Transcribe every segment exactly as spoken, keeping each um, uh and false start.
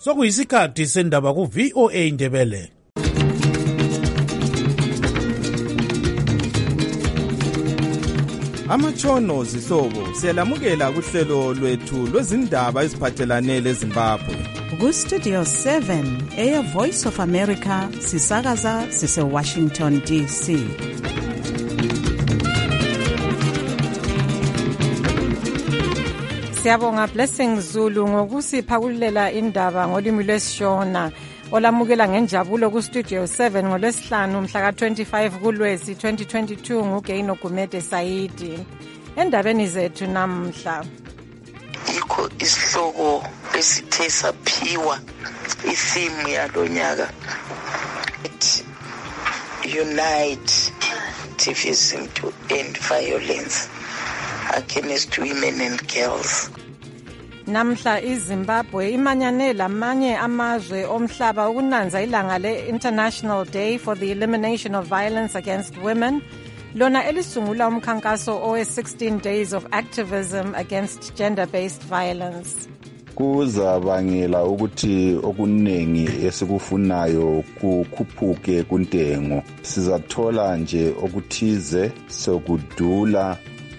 Sokuyisikhathi sendaba ku V O A Ndebele. Amatshono zihlobo siyalamukela kuhlelo lwethu lwezindaba eziphathelane leZimbabwe. Ku Studio seven, Air Voice of America, sisakaza sise Washington D C. Siyabonga Blessing Zulu ngokusiphakulela indaba ngolimi lwesiShona. Olamukela ngenjabulo ku Studio seven ngolwesihlanu mhla ka twenty-five kuLwezi twenty twenty-two nguGaino Gumede Saidi. Endabeni zethu namhla. Yikho isihloko esithe saphiwa isimu yalonyaka. Unite activism to end violence against women and girls. Namhla iZimbabwe imanyane lamanye amazwe omhlaba ukunanza ilanga le-International Day for the Elimination of Violence Against Women, lona elisungula umkhankaso owe sixteen days of activism against gender-based violence. Kuzabangela ukuthi okuningi esikufunayo kukhuphuke kuntengo. Sizathola nje okuthize sokudula.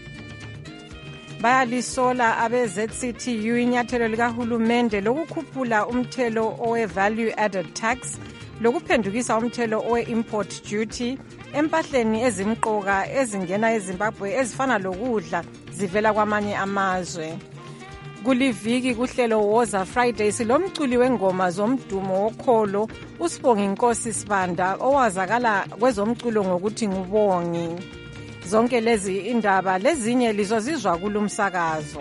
Bayalisola abe-Z C T U inyathelo likahulumende lokukhuphula umthelo owe-value added tax lokuphendukisa umthelo owe-import duty empahleni ezimqoka ezingena eZimbabwe ezifana lokudla zivela kwamanye amazwe. Kuliviki kuhlelo Woza Friday silomculi wengoma zomdumo wokholo uSibongi Nkosi Sibanda owazakala kwezomculo ngokuthi ngubongi. Zonke lezi indaba lezinye lizozizwa kulumsakazo.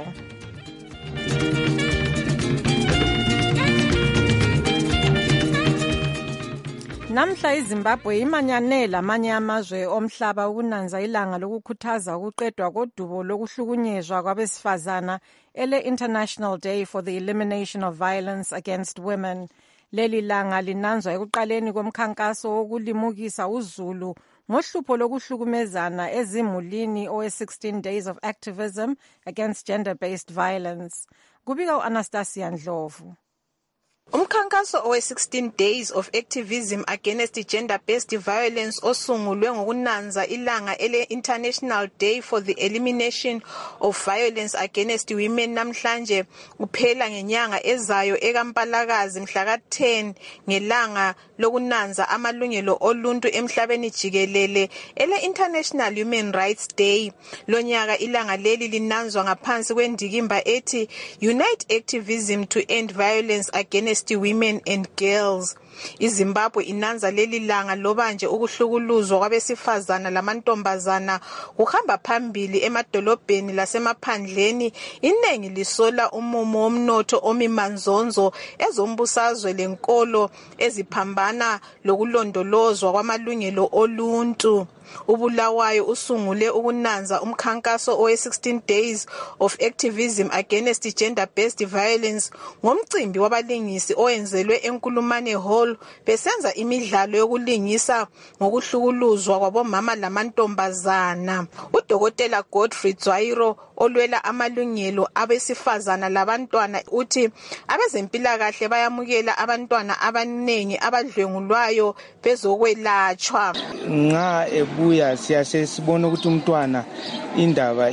Namhla iZimbabwe imanyane lamanye amazwe omhlaba ukunanza ilanga lokukhuthaza ukuqedwa kodubo lokuhlukunyezwa kwabesifazana ele-International Day for the Elimination of Violence Against Women. Leli langa linanzwa ekuqaleni komkhankaso wokulimukisa uZulu ngohlupho lokuhlukumezana ezimulini owe sixteen days of activism against gender-based violence. Kubika u-Anastasia Ndlovu. Umkhankaso owe sixteen days of activism against gender-based violence osungulwe ngokunanza ilanga ele International Day for the Elimination of Violence Against Women namhlanje uphela ngenyanga ezayo ekaMpalakazi mhla ka ten ngelanga lokunanza amalungelo oluntu emhlabeni jikelele ele International Human Rights Day. Lonyaka ilanga leli linanzwa ngaphansi kwendikimba ethi Unite Activism to End Violence Against Women and Girls. iZimbabwe inanza leli langa loba nje ukuhlukuluzwa kwabesifazana lamantombazana kuhamba phambili emadolobheni lasemaphandleni. Inengi lisola umumo womnotho omimanzonzo ezombusazwe lenkolo eziphambana lokulondolozwa kwamalungelo oluntu. uBulawayo usungule ukunanza umkhankaso owe sixteen days of activism against gender-based violence ngomcimbi wabalingisi owenzelwe eNkulumane Hall besenza imidlalo yokulingisa ngokuhlukuluzwa kwabomama lamantombazana. uDokotela Godfrey Dzwairo olwela amalungelo abesifazana labantwana uthi abezempilakahle bayamukela abantwana abanengi abadlwengulwayo bezokwelatshwa. Nxa ebuya siyase sibona ukuthi umntwana indaba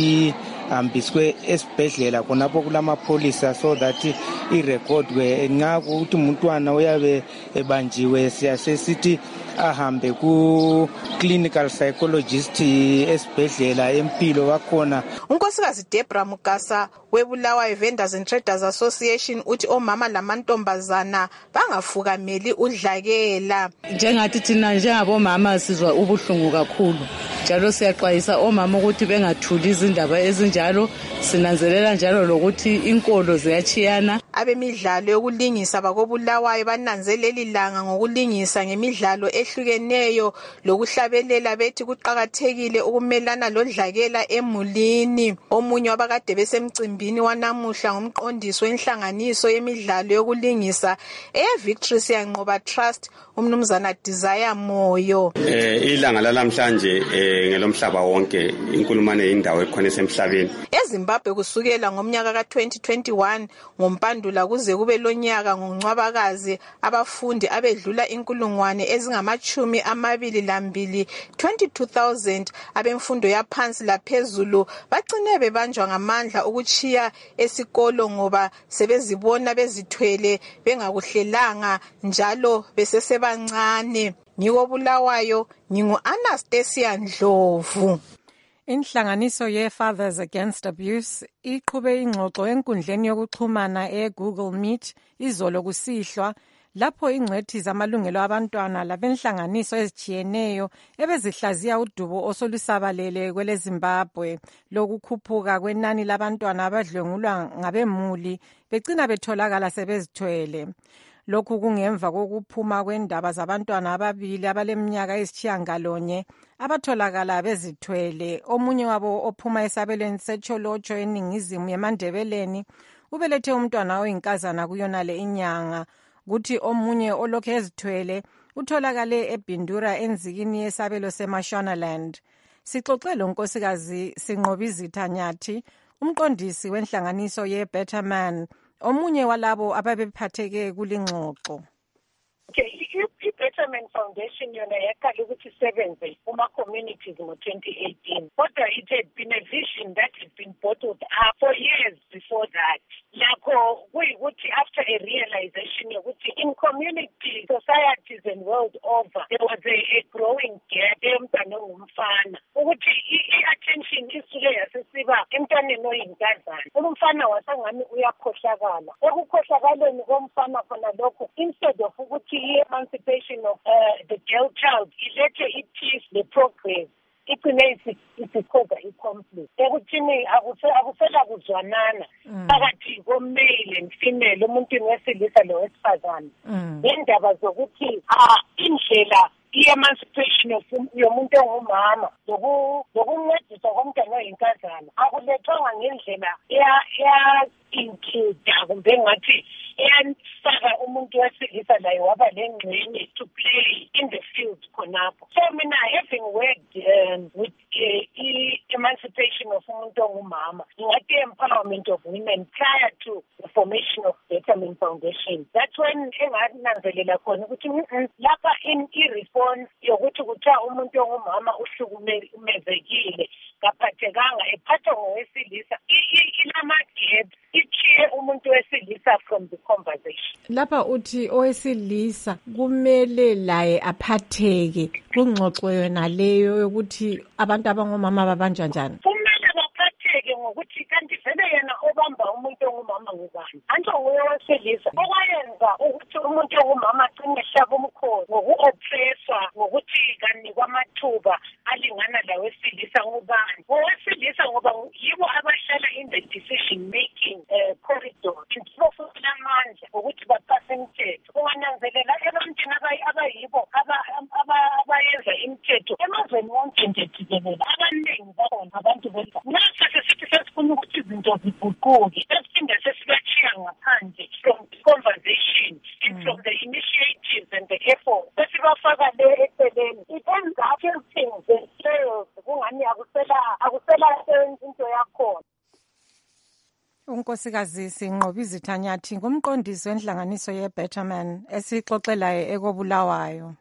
ihambiswe esibhedlela khonapho kulamapolisa so that irecordwe. Nxa ukuthi umntwana uyabe ebanjiwe siyase sithi ahambe ku clinical psychologist esibhedlela empilo bakhona. uNkosikazi Debra Mugasa weBulawayo Vendors and Traders Association uthi omama lamantombazana bangafukameli udlakela. Njengathi thina njengabomama sizwa ubuhlungu kakhulu njalo siyaxwayisa omama ukuthi bengathuli izindaba ezinjalo. Sinanzelela njalo lokuthi inkolo ziyachiyana. Abemidlalo yokulingisa bakoBulawayo bananzeleli langa ngokulingisa ngemidlalo ehlukeneyo lokuhlabelela bethi kuqakathekile ukumelana lodlakela emulini. Omunye wabakade besemcimbini wanamuhla ngumqondisi wenhlanganiso yemidlalo yokulingisa eVictory Siyanqoba Trust umnumzana Desire Moyo. Eh ilanga lalamhlanje eh ngelomhlaba wonke inkulumane indawo ekhona esemhlabeni. eZimbabwe kusukela ngomnyaka ka twenty twenty-one ngompando kwaphendula kuze kube lonyaka ngoNcwabakazi abafundi abedlula inkulungwane ezingamachumi amabili lambili twenty-two thousand abemfundo yaphansi laphezulu bagcine bebanjwa ngamandla ukuchiya esikolo ngoba sebezibona bezithwele bengakuhlelanga njalo besesebancane. Ngikobulawayo ngingu Anastasia Ndlovu. Inhlanganiso ye-Fathers Against Abuse iqhube ingxoxo enkundleni yokuxhumana e-Google Meet izolo kusihlwa lapho ingcwethi zamalungelo abantwana labenhlanganiso ezijiyeneyo ebezihlaziya udubo osolusabalele kwele Zimbabwe lokukhuphuka kwenani labantwana abadlwengulwa ngabemuli becina betholakala sebezithwele. Lokhu kungemva kokuphuma kwendaba zabantwana ababili abaleminyaka eyisitshiyangalonye abatholakala bezithwele. Omunye wabo ophuma esabelweni seCholocho eningizimu yeMandebeleni ubelethe umntwana oyinkazana kuyonale inyanga, kuthi omunye olokhu ezithwele utholakale eBindura enzikini yesabelo seMashonaland. Sixoxe lo nkosikazi Sinqobizitha Nyathi, umqondisi wenhlanganiso ye-Better Man, omunye walabo ababephatheke kulingxoxo. I-Betterment Foundation yona yaqala ukuthi isebenze kuma-communities ngo-twenty eighteen. Kodwa it had been a vision that had been bottled up for years before that. Lakho kuyikuthi after a realization yokuthi in community societies and world over there was a, a growing gap emntwana ongumfana ukuthi i-attention isuke yasesiba emntwaneni oyinkazana. Umfana wasangani uyakhohlakala. Ekukhohlakaleni komfana khona lokho instead of ukuthi i-emancipation of uh, the girl child ilethe i-peace the progress igcine isikhoza i-conflict ekuthini akusela kuzwanana phakathi ko-male and female umuntwini wesilisa lowesifazane ngendaba zokuthi indlela i-emancipation yomuntu ongumama lokuncediswa komntwana oyinkazana akulethwanga ngendlela ya-includa kumbe ngathi eyafaka umuntu wesilisa laye waba lengxenye to play in the field khonapho. So mina having worked um, with uh, emancipation of umuntu ongumama ngathi empowerment of women prior to the formation of Betterment Foundation. That's when engananzelela khona ukuthi lapha in i-response yokuthi kuthiwa umuntu ongumama uhlukumezekile kaphathekanga ephathwa ngowesilisa inama-gap ichiye umuntu wesilisa from the conversation. Lapha uthi owesilisa kumele laye aphatheke kungxoxo yona leyo yokuthi abantu abangomama babanja njani. Kumele baphatheke ngokuthi kanti vele yena obamba umuntu ongumama ngubani. Anto nguye wesilisa okwayenza ukuthi umuntu ongumama agcine ehlaba umkhosi ngoku-oppresswa ngokuthi kanikwa amathuba alingana lawesilisa ngubani. Owesilisa ngoba yibo abahlala in the decision making uh, corridor inhlofuna amandla ukuthi bapase imithetho. Ungananzelela ebantwini abayibo abayenza imithetho emazweni wonke nje jikelele abaningi bakhona abantu benza. Nasa sesithi sesifuna ukuthi izinto ziguquke sesiphinde sesibachiya ngaphandle from the conversation and from the initiatives and the efforts sesibafaka le eceleni. It ends up things and sales kungani akusela akusela into yakhona. Unkosikazi Sinqobizitha Nyathi ngumqondisi wenhlanganiso ye-Better Man esixoxelayo ekobulawayo.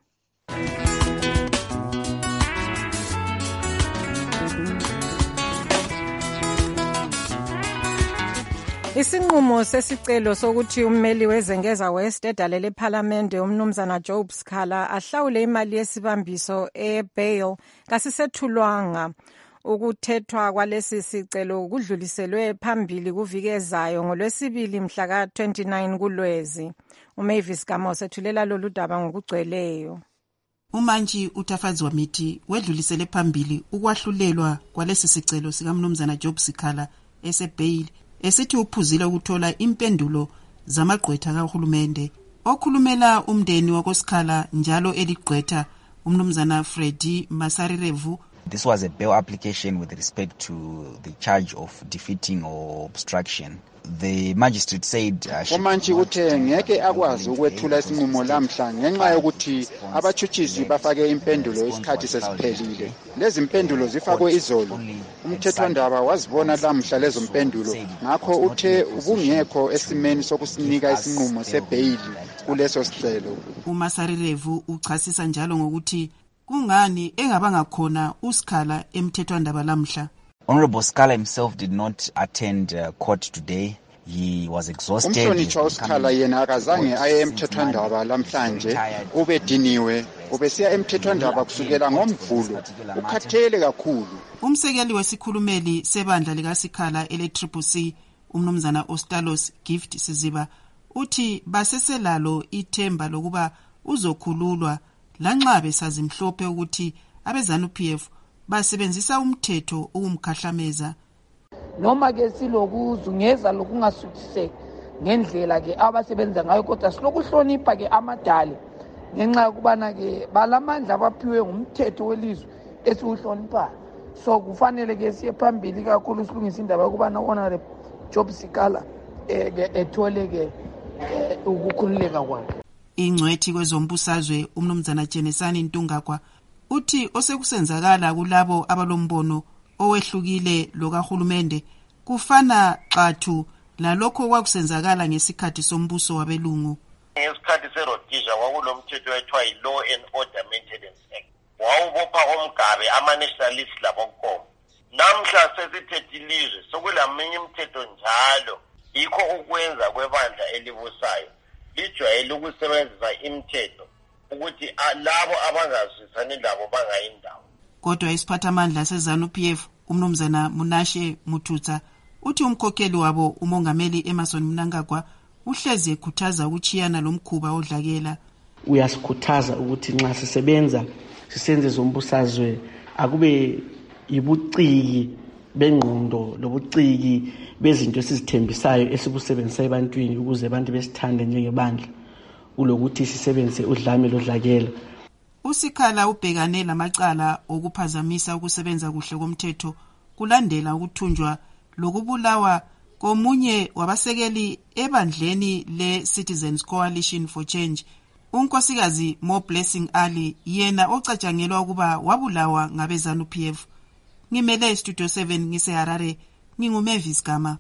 Isinqumo sesicelo sokuthi ummeli wezengeza West edalele eParliament umnumzana Job Sikhala ahlawule imali yesibambiso e-bail kasisethulwanga. Ukuthethwa kwalesi sicelo kudluliselwe phambili kuvikezayo ngolwesibili mhla ka twenty-nine kuLwezi. uMavis Gamo sethulela lolu daba ngokugcweleyo. Umanji Utafadzi Wamithi wedlulisele phambili ukwahlulelwa kwalesi sicelo sikamnumzana Job Sikhala esebail esithi uphuzile ukuthola impendulo zamagqwetha kahulumende. Okhulumela umndeni wakoSikhala njalo eligqwetha umnumzana Freddy Masarirevu. This was a bail application with respect to the charge of defeating or obstruction the magistrate said uh, she umantshi uthe ngeke akwazi ukwethula isinqumo lamhla ngenxa yokuthi abachuchisi bafake impendulo isikhathi sesiphelile. Lezi impendulo zifakwe izolo. Umthethwandaba wazibona lamhla lezo impendulo, ngakho uthe ubungekho esimeni sokusinika isinqumo sebeyili kuleso sicelo. uMasarirevu uchasisa njalo ngokuthi kungani engabanga khona uSikhala emthethwandaba lamhla. Honorable Sikhala himself did not attend uh, court today. He was exhausted. Umhlonitshwa uSikhala yena akazange aye emthethwandaba lamhlanje, ubediniwe, ubesiya emthethwandaba kusukela ngoMvulo, ukhathele kakhulu. Umsekeli wesikhulumeli sebandla likaSikhala ele-Triple C, umnumzana Ostalos Gift Siziba, uthi baseselalo ithemba lokuba uzokhululwa lanxa besazimhlophe ukuthi abeZANU-P F basebenzisa umthetho ukumkhahlameza. Noma ke silokuzungeza lokungasuthiseki ngendlela ke abasebenza ngayo, kodwa silokuhlonipha ke amadali ngenxa yokubana ke balamandla abaphiwe ngumthetho welizwe esiwuhloniphayo. So kufanele ke siye phambili kakhulu silungisa indaba yokubana Honorable Job Sikhala ethole ke ukukhululeka kwakhe. Ingcwethi kwezombusazwe umnumzana Jenesani Ntungagwa uthi osekusenzakala kulabo abalombono owehlukile lokahulumende kufana xathu lalokho kwakusenzakala ngesikhathi sombuso wabelungu. Ngesikhathi seRhodesia kwakulomthetho wethiwa yi-Law and Order Maintenance Act. Wawubopha omgabe ama-nationalists labonkomo. Namhla sesithethe ilizwe sokulaminye imithetho njalo. Yikho ukwenza kwebandla elibusayo lijwayele ukusebenzisa imithetho ukuthi labo abangazwisani labo bangayindawo. Kodwa isiphathamandla seZANU-P F umnumzana Munashe Muthutsa uthi umkhokheli wabo umongameli Emerson Mnangagwa uhlezi ekhuthaza ukuchiyana lomkhuba odlakela. Uyasikhuthaza ukuthi nxa sisebenza sisenze zombusazwe akube yibuciki bengqondo lobuciki bezinto esizithembisayo esibusebenzisa ebantwini ukuze abantu besithande njengebandla ulokuthi sisebenze udlame lodlakela. uSikhala ubhekane lamacala okuphazamisa ukusebenza kuhle komthetho kulandela ukuthunjwa lokubulawa komunye wabasekeli ebandleni le-Citizens Coalition for Change, unkosikazi Mo Blessing Ali, yena ocatshangelwa ukuba wabulawa ngabeZANU-P F. Ngimele Studio seven ngiseHarare, nginguMavis Gama.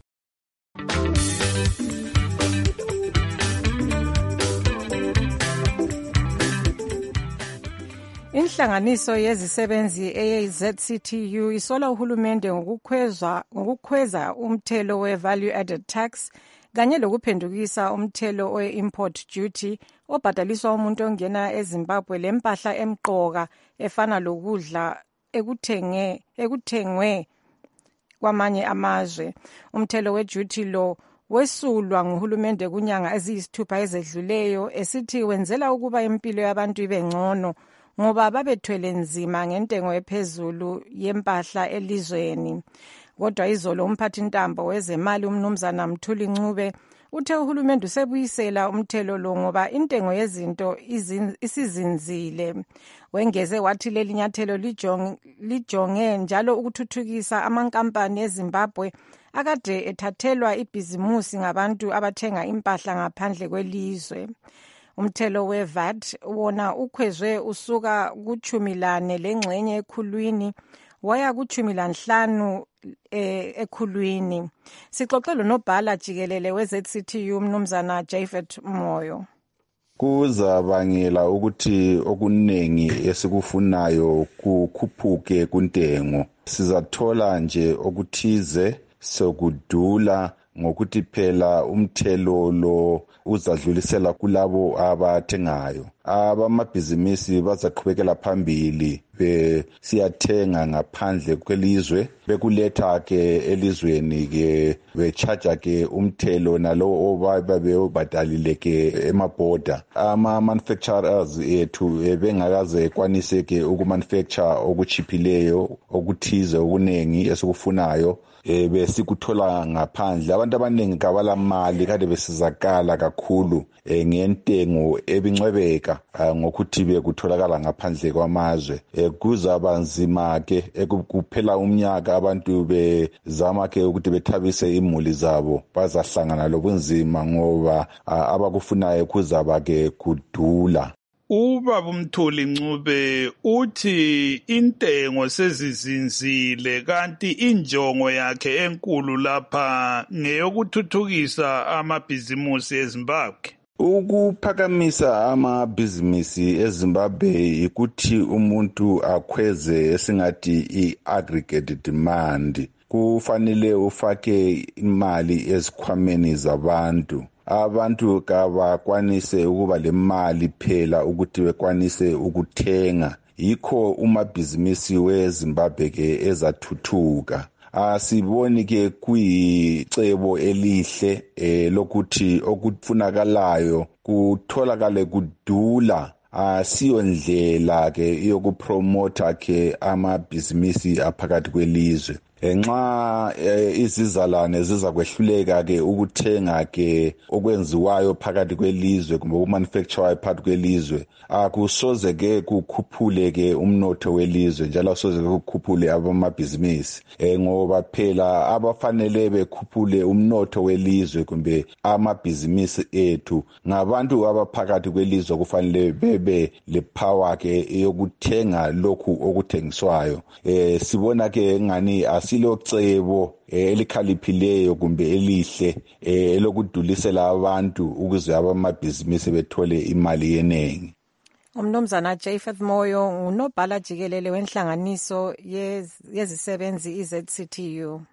Inhlanganiso yezisebenzi e-Z C T U isola uhulumende ngokukhweza ngokukhweza umthelo we-value added tax kanye lokuphendukisa umthelo we-import duty obhadaliswa umuntu ongena eZimbabwe lempahla emqoka efana lokudla ekuthenge ekuthengwe kwamanye amazwe. Umthelo we-duty lo wesulwa nguhulumende kunyanga eziyisithupha ezedluleyo esithi wenzela ukuba impilo yabantu ibe ngcono ngoba babethwele nzima ngentengo ephezulu yempahla elizweni. Kodwa izolo umphathintambo wezemali umnumzana Mthuli Ncube uthe uhulumende usebuyisela umthelo lo ngoba intengo yezinto isizinzile. Wengeze wathi leli nyathelo lijonge njalo ukuthuthukisa amankampani eZimbabwe akade ethathelwa ibhizimusi ngabantu abathenga impahla ngaphandle kwelizwe. Umthelo we-V A T wona ukhwezwe usuka kuchumi lane lengxenye ekhulwini waya kuchumi lanhlanu ekhulwini. Sixoxelo nobhala jikelele we-Z C T U umnumzana Japhet Moyo. Kuzabangela ukuthi okuningi esikufunayo kukhuphuke kuntengo. Sizathola nje okuthize sokudula ngokuthi phela umthelo lo uzadlulisela kulabo abathengayo. Abamabhizinisi bazaqhubekela phambili besiyathenga ngaphandle kwelizwe bekuletha ke elizweni ke bechaja ke umthelo nalo obabebadalile ke emaborder. Ama manufacturers ethu bengakaze kwanise ke ukumanufacture okuchiphileyo okuthize okunengi esikufunayo eh, besikuthola ngaphandle. Abantu abaningi kabala mali kade besizakala kakhulu eh, ngentengo ebincwebeka eh, ngokuthi bekutholakala ngaphandle kwamazwe. Eh, kuzaba nzima ke ekuphela umnyaka abantu bezama ke ukuthi bethabise imuli zabo, bazahlangana lobunzima ngoba abakufunayo kuzaba ke kudula. Ubaba uMthuli Ncube uthi intengo sezizinzile kanti injongo yakhe enkulu lapha ngeyokuthuthukisa amabhizimusi eZimbabwe. Ukuphakamisa amabhizinisi eZimbabwe ukuthi umuntu akhweze esingathi i-aggregate demand. Kufanele ufake imali ezikhwameni zabantu. Abantu kabakwanise ukuba lemali phela ukuthi bekwanise ukuthenga. Yikho umabhizinisi weZimbabwe ke ezathuthuka. Asiboni ke kuyicebo elihle eh, lokuthi okufunakalayo kutholakale kudula. Asiyo ndlela ke yokupromota ke amabhizinisi aphakathi kwelizwe. Nxa izizalwane ziza kwehluleka ke ukuthenga ke okwenziwayo phakathi kwelizwe kumbe umanufacture phakathi kwelizwe, akusoze ke kukhuphule ke umnotho welizwe njalo akusoze ke kukhuphule abamabhizinisi ngoba phela abafanele bekhuphule umnotho welizwe kumbe amabhizinisi ethu ngabantu abaphakathi kwelizwe kufanele bebe le power ke yokuthenga lokhu okuthengiswayo. Eh sibona ke ngani silocebo elikhaliphileyo kumbe elihle elokudulisela abantu ukuze abamabhizinisi bethole imali yenengi. Umnumzana Japheth Moyo ngunobhala jikelele wenhlanganiso yezisebenzi i-Z C T U.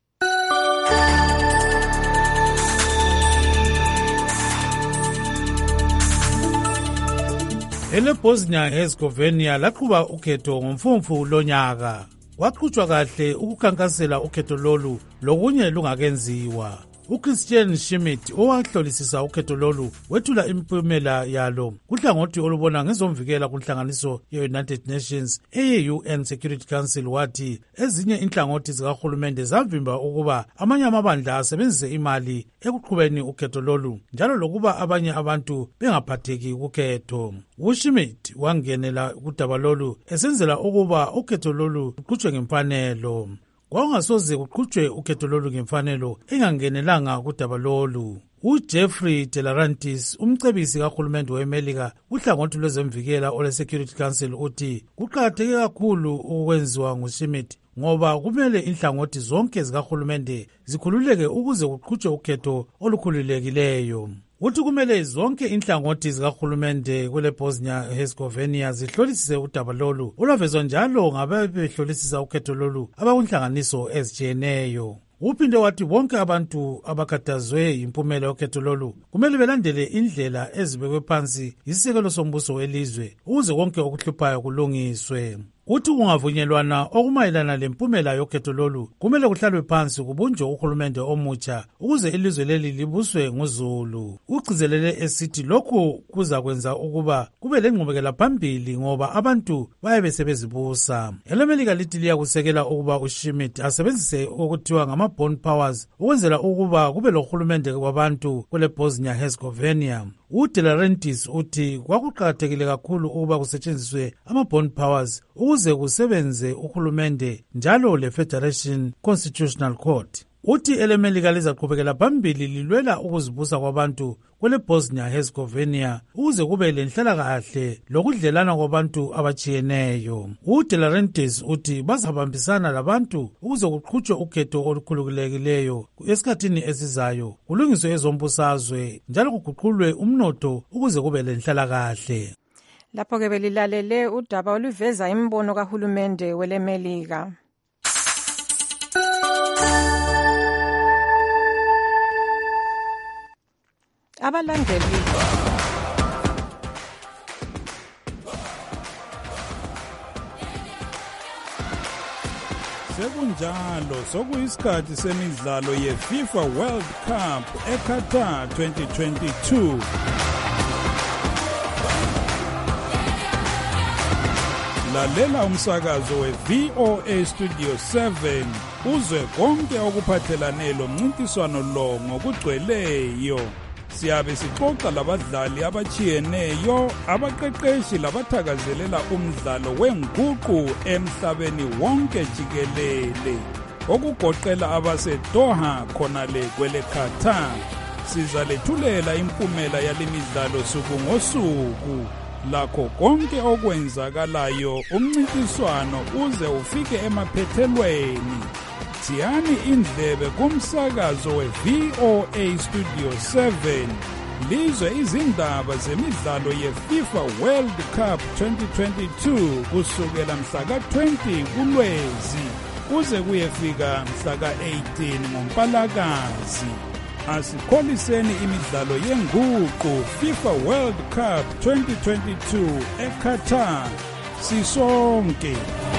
EleBosnia Herzegovina laqhuba ukhetho ngomfumfu lonyaka. Waqhutshwa kahle ukukhankasela ukhetho lolu lokunye lungakenziwa. uChristian Schmidt owahlolisisa ukhetho lolu wethula impumela yalo kuhlangothi olubona ngezomvikela kunhlanganiso ye-United Nations eye-U N Security Council wathi ezinye inhlangothi zikahulumende zavimba ukuba amanye amabandla asebenzise imali ekuqhubeni ukhetho lolu njalo lokuba abanye abantu bengaphatheki kukhetho. uSchmidt wangenela kudaba lolu esenzela ukuba ukhetho lolu luqhutshwe ngemfanelo. Kwangasoze kuqhutshwe ukhetho lolu ngemfanelo engangenelanga kudaba lolu. uJeffrey Delarantis umcebisi kahulumende weMelika uhlangothi lwezemvikela ole Security Council uthi kuqakatheke kakhulu ukwenziwa nguSchmidt ngoba kumele inhlangothi zonke zikahulumende zikhululeke ukuze kuqhutshwe ukhetho olukhululekileyo. Uthi kumele zonke inhlangothi zikahulumende kule Bosnia Herzegovina zihlolisise udaba lolu olwavezwa njalo ngababehlolisisa ukhetho lolu abakunhlanganiso ezitshiyeneyo. Uphinde wathi bonke abantu abakhathazwe impumela yokhetho lolu kumele belandele indlela ezibekwe phansi isisekelo sombuso welizwe ukuze konke okuhluphayo kulungiswe. Uthi kungavunyelwana okumayelana lempumela yokhetho lolu kumele kuhlalwe phansi kubunjwe uhulumende omutsha ukuze ilizwe leli libuswe nguzulu. Ugcizelele esithi lokhu kuza kwenza ukuba kube lengqubekela phambili ngoba abantu bayabe sebezibusa. EleMelika lithi liyakusekela ukuba uSchmidt asebenzise okuthiwa ngama-bond powers ukwenzela ukuba kube lohulumende wabantu kule Bosnia Herzegovina. uDelarantis uthi kwakuqakathekile kakhulu ukuba kusetshenziswe ama-bond powers ukuze kusebenze uhulumende njalo le-Federation Constitutional Court. Uthi eleMelika lizaqhubekela phambili lilwela ukuzibusa kwabantu kule Bosnia Herzegovina ukuze kube lenhlalakahle lokudlelana kwabantu abatshiyeneyo. uDelarantis uthi bazabambisana labantu ukuze kuqhutshwe ukhetho olukhululekileyo esikhathini esizayo, kulungiswe ezombusazwe njalo kuguqulwe umnotho ukuze kube lenhlalakahle. Lapho ke belilalele udaba oluveza imbono kahulumende weleMelika. Abalandeli sekunjalo sokuyisikhathi semidlalo ye-FIFA World Cup eQatar twenty twenty-two. Lalela umsakazo we-V O A Studio seven uzwe konke okuphathelane lomncintiswano lo ngokugcweleyo. Siyabe sixoxa labadlali abachiyeneyo, abaqeqeshi labathakazelela umdlalo wenguqu emhlabeni wonke jikelele, okugoqela abaseDoha khonale kwele Qatar. Sizalethulela impumela yalemidlalo suku ngosuku, lakho konke okwenzakalayo umncintiswano uze ufike emaphethelweni. Thiyani indlebe kumsakazo we-V O A Studio seven, lizwe izindaba zemidlalo ye-FIFA World Cup twenty twenty-two kusukela mhla ka twenty kuLwezi kuze kuyefika mhla ka eighteen ngoMpalakazi. Asikholiseni imidlalo yenguqu FIFA World Cup twenty twenty-two eQatar sisonke.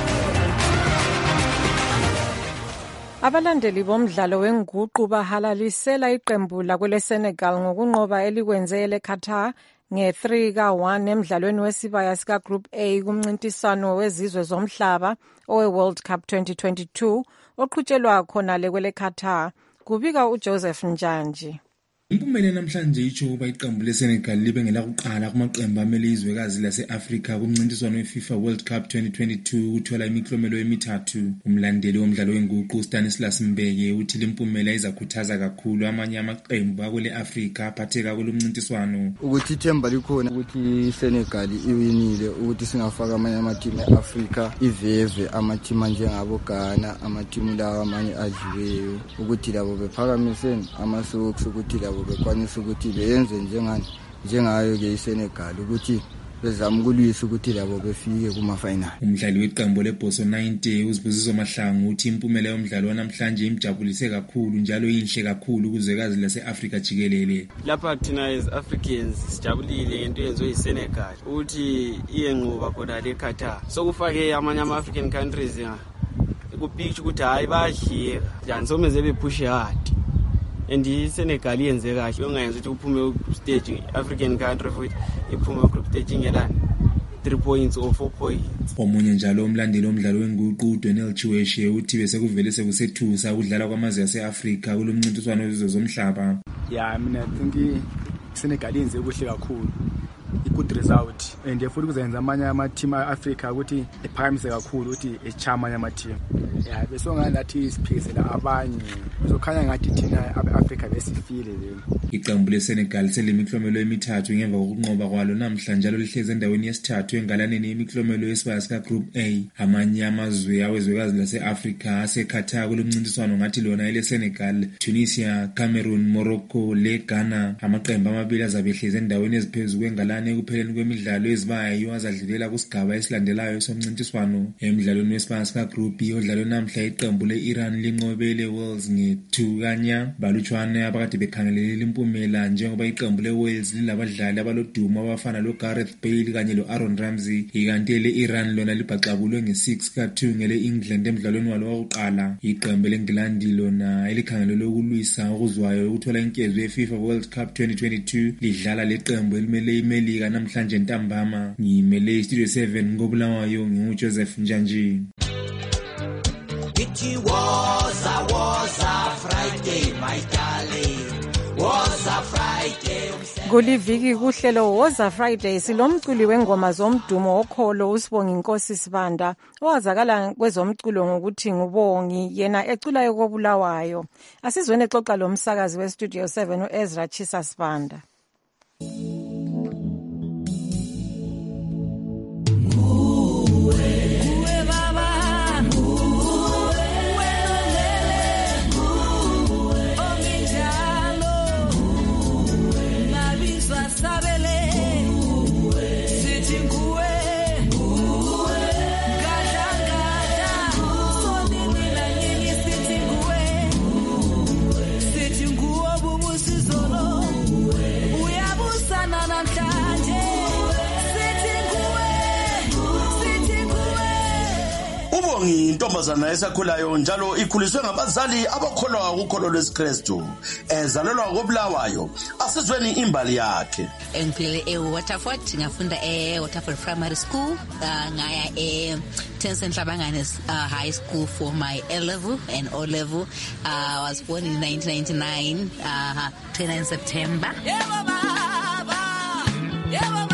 Abalandeli bomdlalo wenguqu bahalalisela iqembu lakwele Senegal ngokunqoba elikwenze leQatar nge three ka one emdlalweni wesibaya sika Group A kumncintiswano wezizwe zomhlaba owe World Cup twenty twenty-two oqhutshelwa khona le kwele Qatar. Kubika uJoseph Njanji. Impumela namhlanje icho kuba iqembu leSenegal libe ngelakuqala kumaqembu amele izwekazi lase-Afrika kumncintiswano weFIFA World Cup twenty twenty-two uthola imiklomelo emithathu. Umlandeli womdlalo wenguqu Stanislas Mbeke uthi impumela izakhuthaza kakhulu amanye amaqembu akule Afrika aphatheka kulomncintiswano. Ukuthi ithemba likhona ukuthi iSenegal iwinile, ukuthi singafaka amanye amateam eAfrika iveve amateam njengabo Ghana, amateam lawa amanye adliweyo, ukuthi labo bephakamiseni amasokisi, ukuthi labo bekwanisa ukuthi beyenze njengani njengayo ke iSenegal, ukuthi bezama ukulwisa ukuthi labo befike kuma final. Umdlali weqembu leBoso ninety uzibuziso Mahlangu uthi impumela yomdlalo namhlanje imjabulise kakhulu njalo inhle kakhulu kuzwekazi laseAfrika jikelele. Lapha thina as Africans sijabulile ngento yenziwe iSenegal uthi iyenqoba khona leQatar, sokufake amanye ama African countries ya kupicture ukuthi hayi badliye njani someze bepush hard. And iSenegal yenze kahle, ungayenza ukuthi uphume stage African country futhi iphume group stage ngelani three points or four points. Omunye njalo umlandeli omdlalo wenguqu uDonel Chiweshe uthi bese kuvele sekusethusa ukudlala kwamazwe aseAfrika kulomncintiswano wezizwe zomhlaba. Yeah, mina think iSenegal yenze kuhle kakhulu, i-good result, and futhi kuzenza amanye ama-team a-Afrika ukuthi ephakamise kakhulu ukuthi echama amanye ama-team. Yeah, bese ngalathi isiphizela abanye sokhanya ngathi thina abe-Afrika besifile le. Iqembu leSenegal selemiklomelo emithathu ngemva kokunqoba kwalo namhlanje njalo lihleze endaweni yesithathu engalaneni yemiklomelo yesibaya sika Group A. Amanye amazwe awezwekazi lase-Afrika aseQatar kulomncintiswano ngathi lona ele Senegal, Tunisia, Cameroon, Morocco le Ghana. Amaqembu amabili azabehleze endaweni eziphezulu kwengalane ekupheleni kwemidlalo ezibayo azadlulela kusigaba esilandelayo somncintiswano. Emidlalweni wesibaya sika Group B odlalo namhla iqembu le-Iran linqobele Wales nge-two kanya. Balutshwane abakade bekhangelele impumela njengoba iqembu le-Wales lilabadlali abalodumo abafana lo-Gareth Bale kanye lo-Aaron Ramsey, ikanti le-Iran lona libhaqabulwe nge-six ka two ngele-England emdlalweni walo wokuqala. Iqembu le-England lona elikhangelele ukulwisa okuzwayo ukuthola inkezo ye-FIFA World Cup twenty twenty-two lidlala leqembu elimele iMelika namhlanje ntambama. Ngimele iStudio seven ngobulawayo nginguJoseph Njanji. It was a was a Friday, my darling. Was a Friday. Kuliviki kuhlelo Woza Friday silomculi wengoma zomdumo okholo uSibongi Inkosi Sibanda owazakala kwezomculo ngokuthi ngubongi, yena ecula ekobulawayo. Asizweni exoxa lo msakazi weStudio seven uEzra Chisa Sibanda. Intombazana esakhulayo njalo ikhuliswe ngabazali abakholwa kukholo lwesikrestu, ezalelwa kobulawayo. Asizweni imbali yakhe. Engiphile eWaterford, ngafunda eWaterford Primary School, ngaya e Tencent Hlabangane uh, High School for my A level and O level. Uh, I was born in nineteen ninety-nine, uh, twenty-ninth September. Yeah, Baba. Yeah, Baba.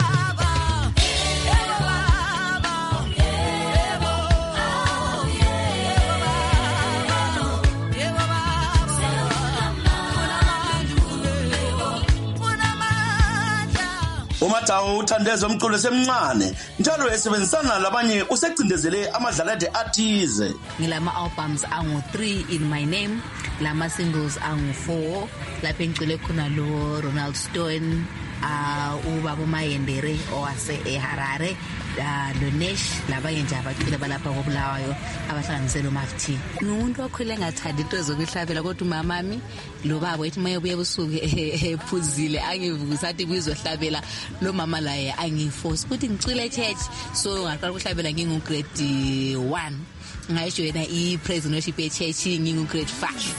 uMatawu uthandezwe umculo semncane njalo esebenzisana labanye usecindezele amadlalade athize. Ngilama albums angu three in my name, lama singles angu four, lapha ngicule khona lo Ronald Stone, uh, ubaba Mayendere owase eHarare, uh, lo Nesh, labanye nje abaculi balapha koBulawayo abahlanganisela uMafti. Ngumuntu okhule ngathanda into zokuhlabela kodwa umamami lo baba ethi maye buye busuku ephuzile angivusa athi kuzohlabela lo mama laye angiforce ukuthi ngicule church, so ngaqala ukuhlabela ngingu grade one ngayijoyina i praise and worship church ngingu grade five.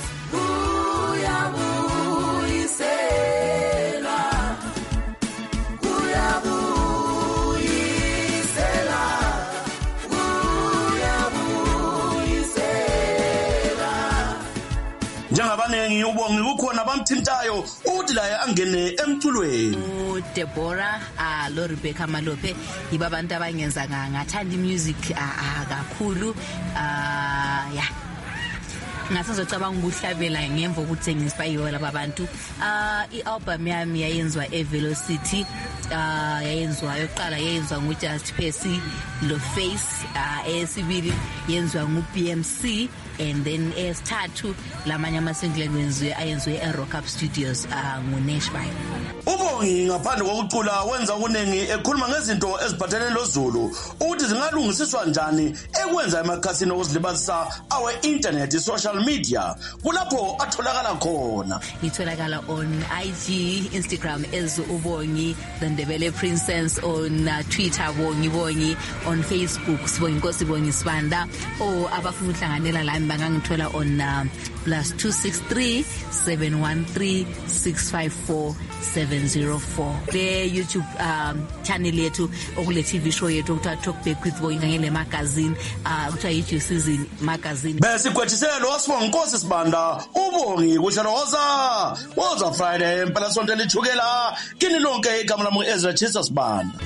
Njengabanengi ubongi kukhona abamthintayo uthi laye angene emculweni. uDeborah ah lo Rebecca Malope yiba abantu abangenza ngathanda imusic kakhulu ah yeah ngasazocabanga ukuhlabela ngemva ukuthi ngiinspire laba bantu. Ah ialbum yami yayenzwa eVelocity, ah yayenzwa yokuqala yayenzwa nguJust Percy lo Face, ah esibili yenzwa nguB M C, and then esithathu lamanye amasingle enziwe ayenzwe eRock Up Studios ah nguNashville. Ubongi ngaphandle kokucula wenza kunengi ekhuluma ngezinto eziphathelene loZulu ukuthi zingalungisiswa njani ekwenza emakhasini okuzilibazisa awe internet social media kulapho atholakala khona. Ngitholakala on I G, Instagram as Ubongi the Ndebele Princess, on uh, Twitter Bongi Bongi, on Facebook Sibongi Nkosi Bongi Sibanda, o abafuna ukuhlanganela lami bangangithola on uh, plus two six three seven one three six five four seven zero four. The YouTube um, channel yethu okule T V show yethu ukuthiwa Talk Back with Bongi ngale magazine uh ukuthiwa YouTube Season magazine. Bese kwethisela lo Sibongi Nkosi Sibanda ubongi kuhlelo woza woza Friday impela sonto lichukela kini lonke igama lami Ezra Jesus Sibanda.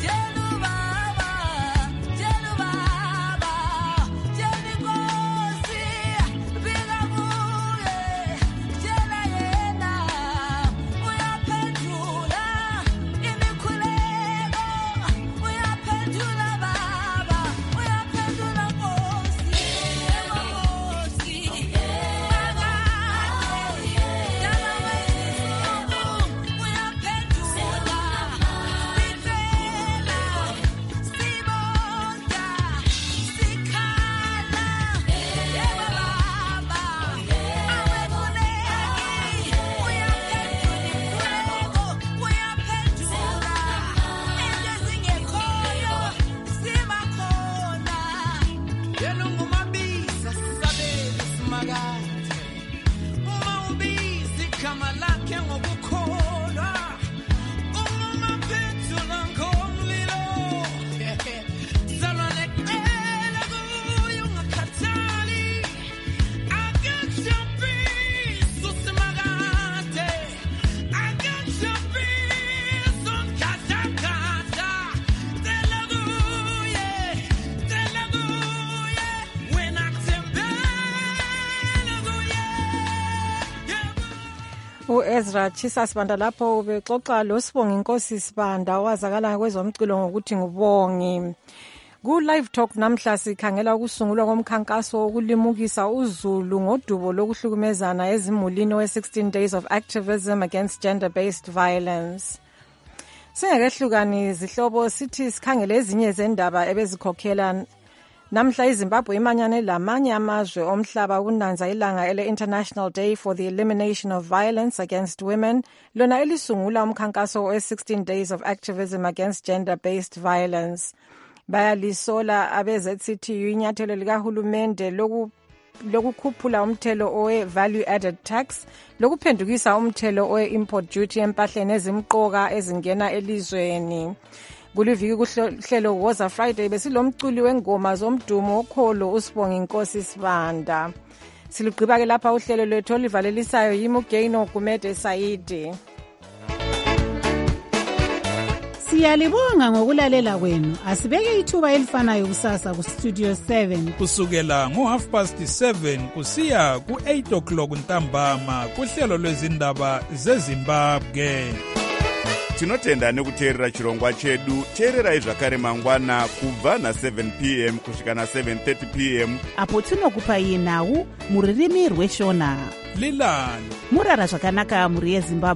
uEzra Jesus Sibanda lapho ubexoxa lo Sibongi Nkosi Sibanda owazakala kwezomculo ngokuthi ngubongi. Ku live talk namhla sikhangela ukusungulwa komkhankaso wokulimukisa uZulu ngodubo lokuhlukumezana ezimulini we sixteen days of activism against gender-based violence. Singakehlukani zihlobo sithi sikhangele ezinye zendaba ebezikhokhela namhla iZimbabwe imanyane lamanye amazwe omhlaba kunanza ilanga ele International Day for the Elimination of Violence Against Women, lona elisungula umkhankaso we sixteen days of activism against gender-based violence. Bayalisola abe-Z C T U inyathelo likahulumende loku lokukhuphula umthelo owe value added tax, lokuphendukisa umthelo owe import duty empahleni ezimqoka ezingena elizweni. kuliviki kuhlelo Woza Friday besilomculi wengoma zomdumo okholo uSibonga Inkosi Sibanda. Silugqiba ke lapha uhlelo lwethu olivalelisayo yimi uGaino Gumede Saidi. Siyalibonga ngokulalela kwenu. Asibeke ithuba elifanayo kusasa ku Studio seven kusukela ngo half past seven kusiya ku eight o'clock ntambama kuhlelo lwezindaba zeZimbabwe. Tinotenda nekuteerera chirongwa chedu. Teererai zvakare mangwana kubva na seven p m kusvika na seven thirty p m apo tinokupai nhau muririmi rweshona. Lilani murara zvakanaka muri yeZimbabwe.